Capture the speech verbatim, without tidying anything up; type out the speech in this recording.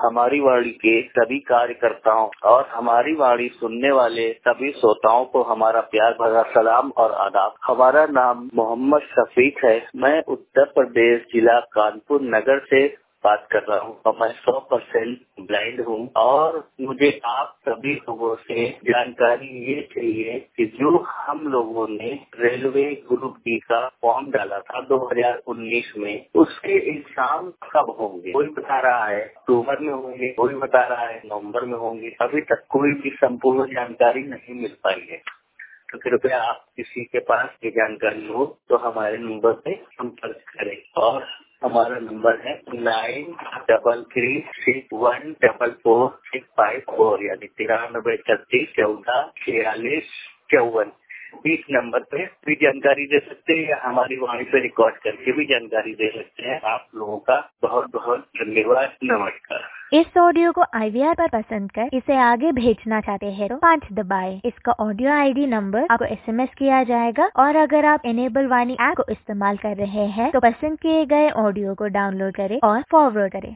हमारी वाणी के सभी कार्यकर्ताओं और हमारी वाणी सुनने वाले सभी श्रोताओं को हमारा प्यार भरा सलाम और आदाब। हमारा नाम मोहम्मद शफीक है। मैं उत्तर प्रदेश जिला कानपुर नगर से बात कर रहा हूँ और मैं सौ परसेंट ब्लाइंड हूँ और मुझे आप सभी लोगों से जानकारी ये चाहिए कि जो हम लोगों ने रेलवे ग्रुप डी का फॉर्म डाला था दो हज़ार उन्नीस में, उसके एग्जाम कब होंगे? कोई बता रहा है अक्टूबर में होंगे, कोई बता रहा है नवंबर में होंगे। अभी तक कोई भी संपूर्ण जानकारी नहीं मिल पाई है। तो कृपया आप किसी के पास ये जानकारी हो तो हमारे नंबर पे संपर्क करें और हमारा नंबर है nine double three six one double four six five four यानी तिरानबे छत्तीस चौदह छियालीस चौवन। इस नंबर पे भी जानकारी दे सकते हैं या हमारी वाणी पे रिकॉर्ड करके भी जानकारी दे सकते हैं। आप लोगों का बहुत बहुत धन्यवाद। नमस्कार। इस ऑडियो को आई वी आर पर पसंद कर इसे आगे भेजना चाहते हैं तो पाँच दबाएं। इसका ऑडियो आई डी नंबर आपको एस एम एस किया जाएगा और अगर आप इनेबल वाणी ऐप को इस्तेमाल कर रहे हैं तो पसंद किए गए ऑडियो को डाउनलोड करें और फॉरवर्ड करें।